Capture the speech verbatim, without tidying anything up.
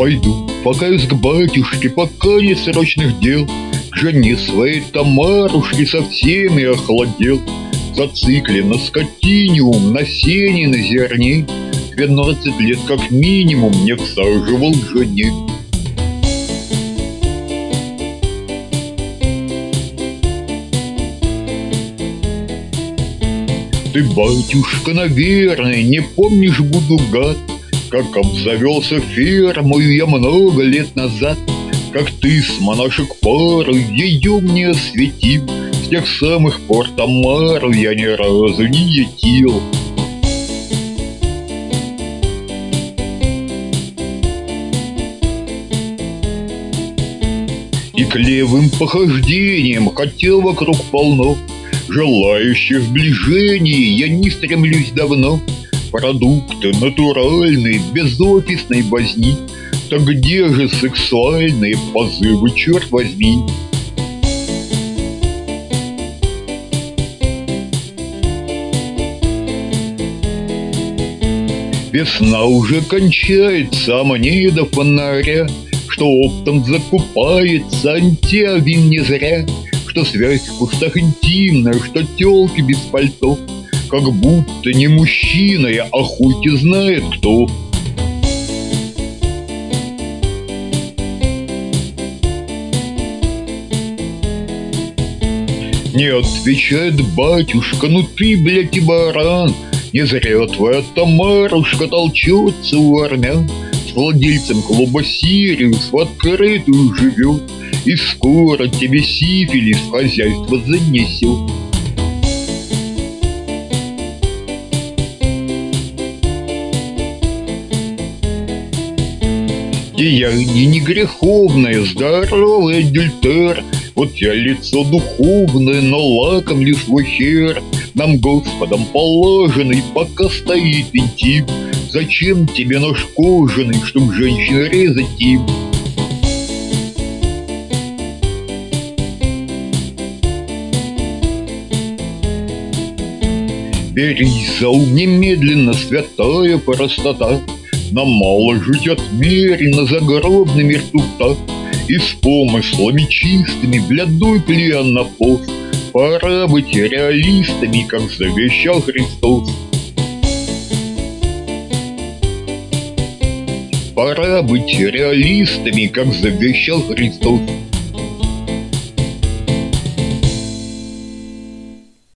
Пойду, покаюсь к батюшке, пока нет срочных дел. К жене своей Тамарушке совсем и охладел. Зациклен на скотиниум, на сене, на зерне. Двенадцать лет как минимум не всаживал к жене. Ты, батюшка, наверное, не помнишь, буду гад, как обзавелся фермою я много лет назад. Как ты с монашек пару ее мне осветил. С тех самых пор Тамару я ни разу не етил. И к левым похождениям хотел вокруг полно. Желающих сближения я не стремлюсь давно. Продукты натуральные, без офисной возни. Так где же сексуальные позывы, черт возьми? Весна уже кончается, а мне до фонаря, что оптом закупается антиавин не зря, что связь в кустах интимная, что тёлки без пальто. Как будто не мужчина я, а хуй-те знает кто. Не отвечает батюшка, ну ты, блядь, и баран. Не зря твоя Тамарушка толчется у армян. С владельцем клуба «Сириус» в открытую живет. И скоро тебе сифилис в хозяйство занесет. Деяние не греховное, здоровый адюльтер. Вот я лицо духовное, но лакомлю свой хер. Нам, Господом положенный, пока стоит интим. Зачем тебе нож кожаный, чтоб женщин резать им? Берись за ум немедленно, святая простота. Нам мало жить отмерено загробными ртута. И с помыслами чистыми блядой плен на пост. Пора быть реалистами, как завещал Христос. Пора быть реалистами, как завещал Христос.